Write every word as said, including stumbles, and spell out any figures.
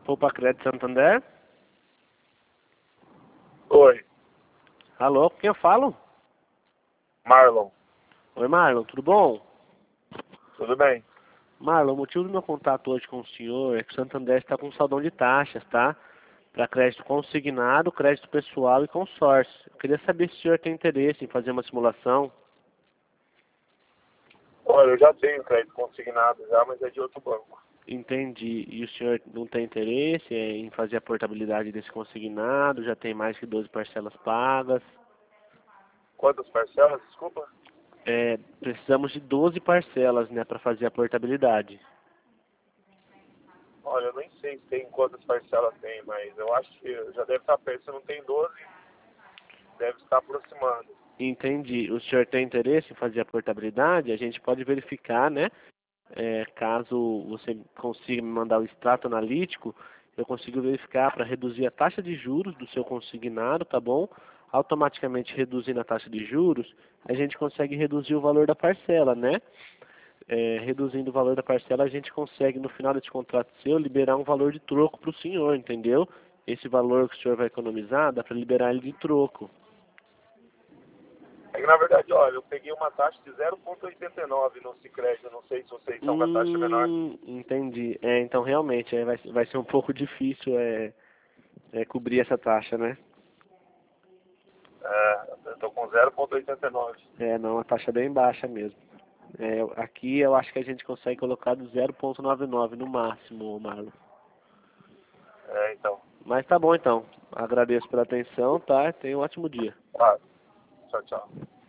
Poupa Crédito Santander? Oi, Alô, com quem eu falo? Marlon. Oi, Marlon, tudo bom? Tudo bem? Marlon, o motivo do meu contato hoje com o senhor é que o Santander está com um saldão de taxas, tá? Para crédito consignado, crédito pessoal e consórcio. Eu queria saber se o senhor tem interesse em fazer uma simulação. Olha, eu já tenho crédito consignado já, mas é de outro banco. Entendi. E o senhor não tem interesse em fazer a portabilidade desse consignado? Já tem mais que doze parcelas pagas? Quantas parcelas, desculpa? É, precisamos de doze parcelas, né, para fazer a portabilidade. Olha, eu nem sei se tem quantas parcelas tem, mas eu acho que já deve estar perto. Se não tem doze, deve estar aproximando. Entendi. O senhor tem interesse em fazer a portabilidade? A gente pode verificar, né? É, caso você consiga me mandar o extrato analítico, eu consigo verificar para reduzir a taxa de juros do seu consignado, tá bom? Automaticamente reduzindo a taxa de juros, a gente consegue reduzir o valor da parcela, né? É, reduzindo o valor da parcela, a gente consegue, no final desse contrato seu, liberar um valor de troco para o senhor, entendeu? Esse valor que o senhor vai economizar, dá para liberar ele de troco. É que, na verdade, olha, eu peguei uma taxa de zero vírgula oitenta e nove no Sicredi. Eu não sei se vocês estão com a taxa menor. Hum, entendi. É, então realmente é, vai, vai ser um pouco difícil é, é, cobrir essa taxa, né? É, eu estou com zero vírgula oitenta e nove. É, não, a taxa é bem baixa mesmo. É, aqui eu acho que a gente consegue colocar do zero vírgula noventa e nove no máximo, Marlon. É, então. Mas tá bom então. Agradeço pela atenção, tá? Tenha um ótimo dia. Tá. Tchau, tchau.